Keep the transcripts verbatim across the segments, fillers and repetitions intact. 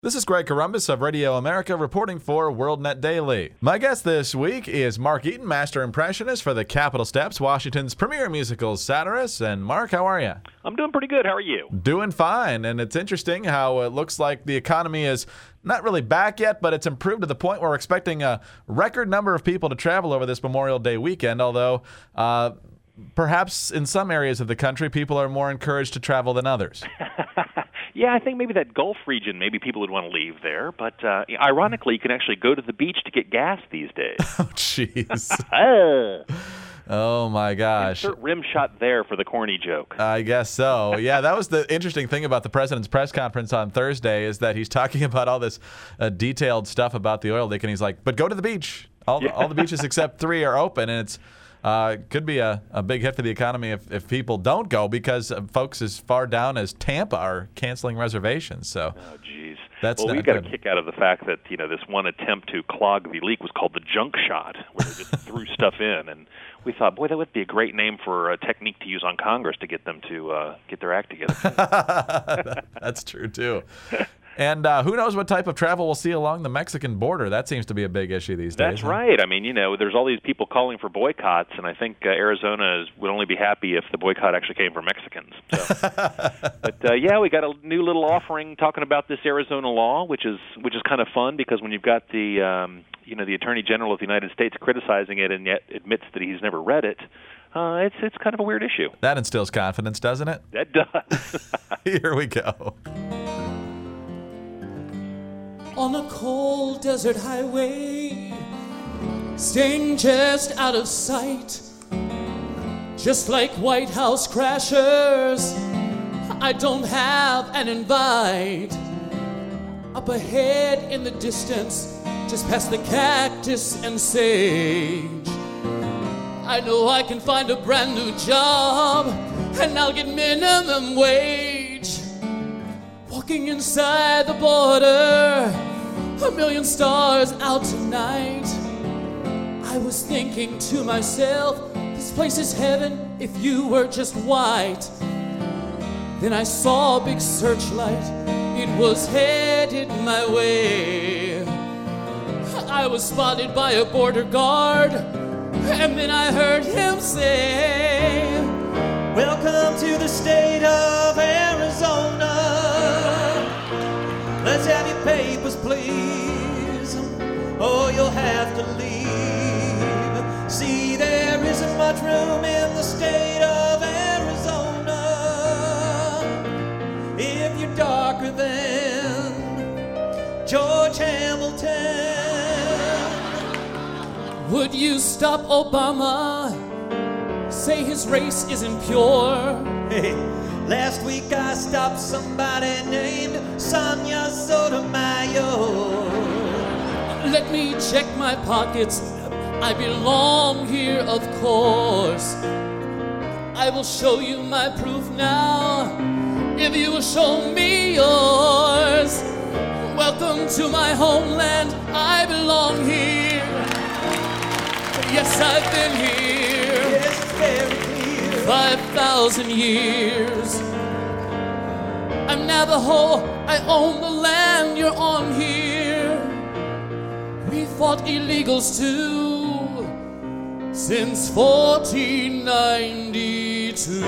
This is Greg Corombos of Radio America reporting for WorldNet Daily. My guest this week is Mark Eaton, master impressionist for the Capitol Steps, Washington's premier musical satirist. And Mark, how are you? I'm doing pretty good. How are you? Doing fine. And it's interesting how it looks like the economy is not really back yet, but it's improved to the point where we're expecting a record number of people to travel over this Memorial Day weekend, although uh, perhaps in some areas of the country, people are more encouraged to travel than others. Yeah, I think maybe that Gulf region, maybe people would want to leave there. But uh, ironically, you can actually go to the beach to get gas these days. Oh, jeez. uh, oh, my gosh. Insert rim shot there for the corny joke. I guess so. Yeah, that was the interesting thing about the president's press conference on Thursday is that he's talking about all this uh, detailed stuff about the oil leak, and he's like, but go to the beach. All, Yeah. all the beaches except three are open, and it's Uh, could be a, a big hit for the economy if, if people don't go because uh, folks as far down as Tampa are canceling reservations. So, Oh, geez. That's well, we not got good. a kick out of the fact that, you know, this one attempt to clog the leak was called the junk shot, where they just threw stuff in. And we thought, boy, that would be a great name for a technique to use on Congress to get them to uh, get their act together. That's true, too. And uh, who knows what type of travel we'll see along the Mexican border. That seems to be a big issue these days. That's huh? right. I mean, you know, there's all these people calling for boycotts, and I think uh, Arizona is, would only be happy if the boycott actually came from Mexicans. So. But uh, yeah, we got a new little offering talking about this Arizona law, which is which is kind of fun because when you've got the um, you know the Attorney General of the United States criticizing it and yet admits that he's never read it, uh, it's it's kind of a weird issue. That instills confidence, doesn't it? That does. Here we go. On a cold desert highway, staying just out of sight, just like White House crashers, I don't have an invite. Up ahead in the distance, just past the cactus and sage, I know I can find a brand new job, and I'll get minimum wage. Walking inside the border, a million stars out tonight. I was thinking to myself, this place is heaven if you were just white. Then I saw a big searchlight, it was headed my way. I was spotted by a border guard, and then I heard him say, welcome to the state of Arizona. Let's have your papers, please, or you'll have to leave. See, there isn't much room in the state of Arizona if you're darker than George Hamilton. Would you stop Obama? Say his race isn't pure. Hey. Last week I stopped somebody named Sonia Sotomayor. Let me check my pockets. I belong here, of course. I will show you my proof now, if you will show me yours. Welcome to my homeland. I belong here. Yes, I've been here. Yes, it's very clear. Five thousand years. I'm Navajo, I own the land you're on here. We fought illegals too, since fourteen ninety-two.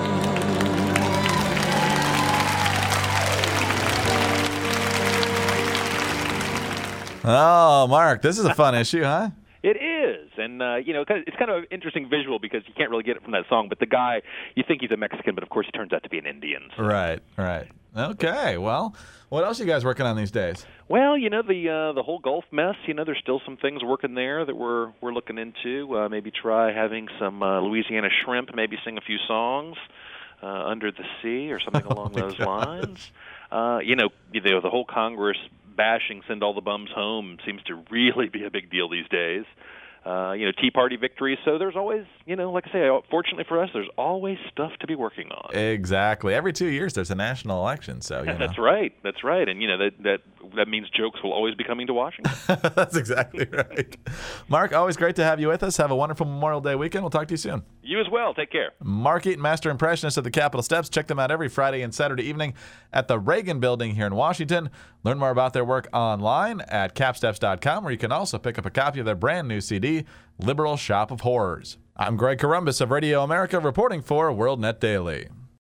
Oh, Mark, this is a fun issue, huh? It is, and uh, you know, it's kind of an interesting visual because you can't really get it from that song. But the guy, you think he's a Mexican, but of course he turns out to be an Indian. So. Right, right. Okay, well, what else are you guys working on these days? Well, you know, the uh, the whole Gulf mess. You know, there's still some things working there that we're we're looking into. Uh, maybe try having some uh, Louisiana shrimp. Maybe sing a few songs uh, under the sea or something along oh those gosh. lines. Uh, you know, you know, the whole Congress bashing, send all the bums home seems to really be a big deal these days. uh, you know, Tea Party victories. So there's always, you know, like I say, fortunately for us, there's always stuff to be working on. Exactly. Every two years there's a national election. So you know. That's right. That's right. And, you know, that, that, that means jokes will always be coming to Washington. That's exactly right. Mark, always great to have you with us. Have a wonderful Memorial Day weekend. We'll talk to you soon. You as well. Take care. Mark Eaton, Master Impressionist at the Capitol Steps. Check them out every Friday and Saturday evening at the Reagan Building here in Washington. Learn more about their work online at capsteps dot com, where you can also pick up a copy of their brand new C D, Liberal Shop of Horrors. I'm Greg Corombos of Radio America, reporting for WorldNet Daily.